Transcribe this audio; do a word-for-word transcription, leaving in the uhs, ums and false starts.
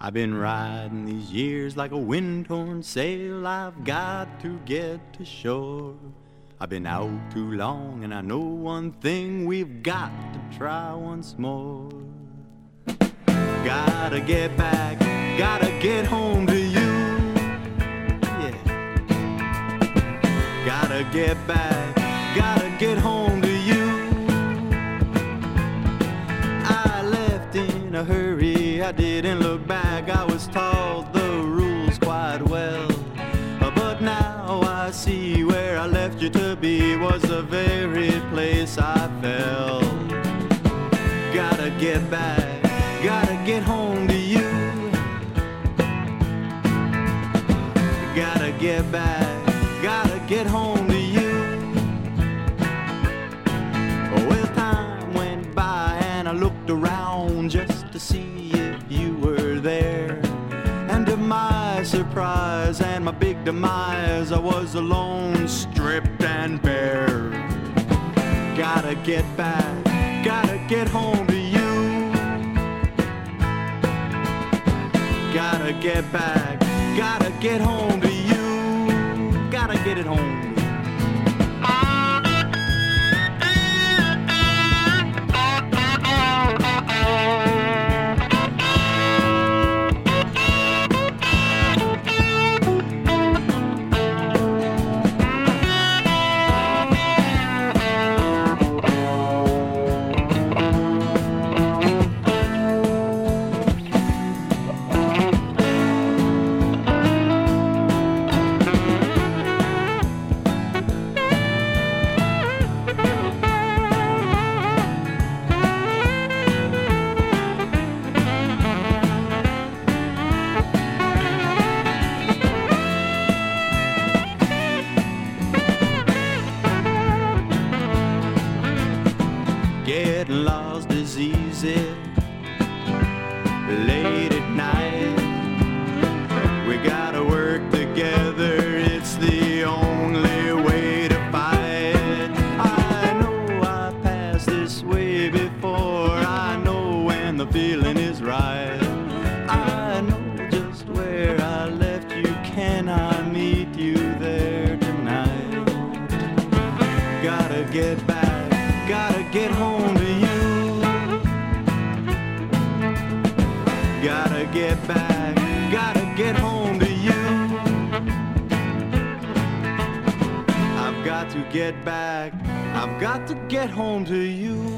I've been riding these years like a wind-torn sail. I've got to get to shore. I've been out too long and I know one thing, we've got to try once more. Gotta get back, gotta get home to you. Yeah. Gotta get back, gotta get home to you. I left in a hurry, I didn't look back. I was taught the rules quite well, but now I see where I left you to be was the very place I fell. Gotta get back, gotta get home to you. Gotta get back, gotta get home to you. Well, time went by and I looked around just to see if you were there. And to my surprise and my big demise, I was alone, stripped and bare. Gotta get back, gotta get home to you. Gotta get back, gotta get home to you. Gotta get it home. Getting lost is easy late at night. We gotta work together, it's the only way to fight. I know I passed this way before, I know when the feeling is right. I know just where I left you, can I meet you there tonight? Gotta get back, gotta get home to you. Gotta get back, gotta get home to you. I've got to get back, I've got to get home to you.